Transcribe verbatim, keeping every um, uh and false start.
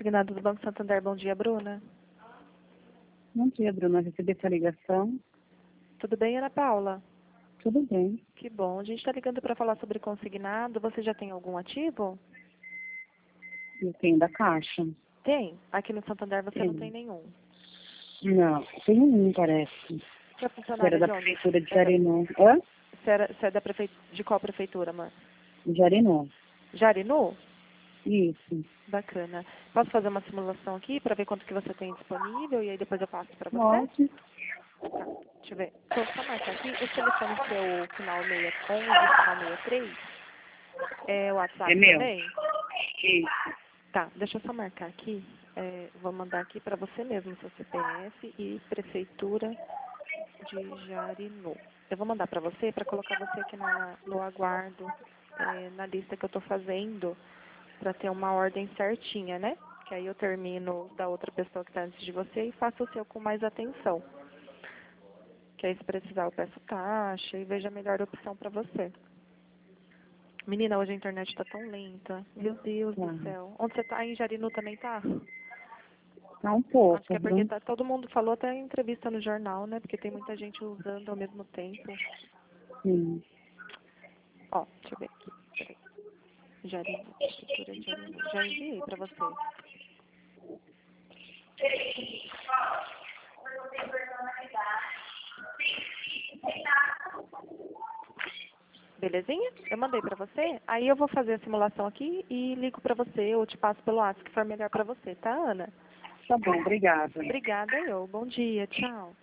Consignado do Banco Santander. Bom dia, Bruna. Bom dia, Bruna. Recebi essa ligação. Tudo bem, Ana Paula? Tudo bem. Que bom. A gente está ligando para falar sobre consignado. Você já tem algum ativo? Eu tenho da Caixa. Tem. Aqui no Santander você Tem. não tem nenhum. Não, tem um, parece. Você é Era funcionária da de onde? Prefeitura de É da- Jarinu. Hã? Você, era, você é da prefe... de qual prefeitura, amor? Jarinu. Jarinu? Isso. Bacana. Posso fazer uma simulação aqui para ver quanto que você tem disponível e aí depois eu passo para você? Pode. Tá. Deixa eu ver. Então, só marcar aqui. Esse telefone seu, final seis onze, final sessenta e três, é o WhatsApp É meu? também? Isso. Tá, deixa eu só marcar aqui. É, vou mandar aqui para você mesmo, seu C P F e Prefeitura de Jarinu. Eu vou mandar para você, para colocar você aqui na, no aguardo, é, na lista que eu estou fazendo, para ter uma ordem certinha, né? Que aí eu termino da outra pessoa que está antes de você e faço o seu com mais atenção. Que aí, se precisar, eu peço taxa e veja a melhor opção para você. Menina, hoje a internet está tão lenta. Meu Deus Tá. do céu. Onde você está? Em Jarinu também tá? Tá um Acho que pouco, é porque viu? tá, todo mundo falou até em entrevista no jornal, né? Porque tem muita gente usando ao mesmo tempo. Sim. Ó, deixa eu ver aqui. Peraí. Jarinu, Prefeitura de Jarinu. Já enviei para você. Belezinha? Eu mandei para você. Aí eu vou fazer a simulação aqui e ligo para você ou te passo pelo WhatsApp que for melhor para você, tá, Ana? Tá bom, obrigada. Obrigada, eu. Bom dia. Tchau.